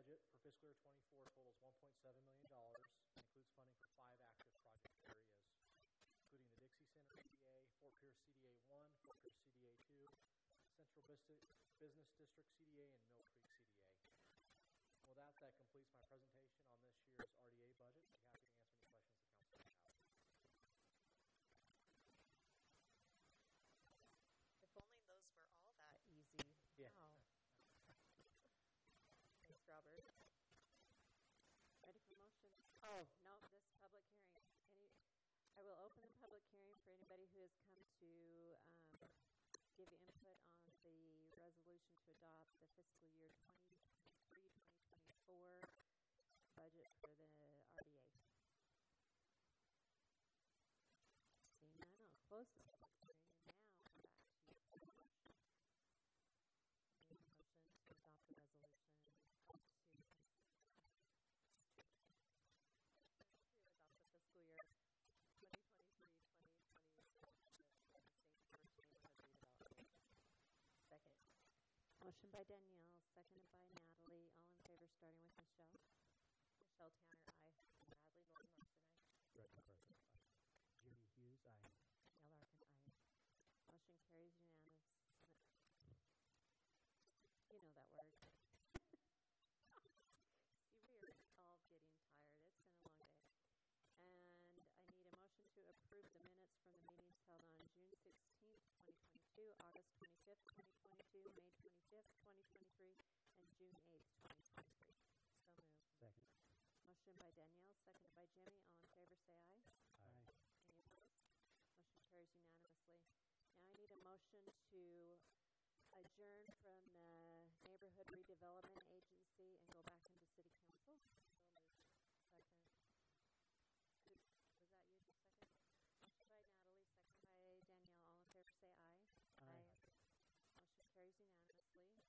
budget for fiscal year 24 totals $1.7 million and includes funding for 5 active project areas, including the Dixie Center CDA, Fort Pierce CDA 1, Fort Pierce CDA 2, Central Business District CDA, and Mill Creek CDA. With that completes my presentation on this year's RDA budget. I'd be happy to answer any questions the council may have. If only those were all that easy. Yeah. Wow. Thanks, Robert. Ready for motion? Oh, no, this public hearing. I will open the public hearing for anybody who has come to give input on the resolution to adopt the fiscal year 2023-2024 budget for the RDA. Seeing none, I'll close the public hearing and now come back to you. Motion to adopt the resolution to adopt the fiscal year 2023-2024 St. George Neighborhood Redevelopment. Second. Motion by Danielle, seconded by Natalie. All in favor, starting with Michelle. Michelle Tanner, aye. Natalie Norton Larson, aye. Greg McCarthy, aye. Jimmy Hughes, aye. Danielle Larkin, aye. Motion carries unanimous. You know that word. See, we are all getting tired. It's been a long day. And I need a motion to approve the minutes from the meetings held on June 16th, 2022, August 25th, 2022, May 25th, 2023, and June 8th, 2023. So moved. Second. Motion by Danielle, seconded by Jimmy. All in favor, say aye. Aye. Any opposed? Motion carries unanimously. Now I need a motion to adjourn from the Neighborhood Redevelopment Agency and go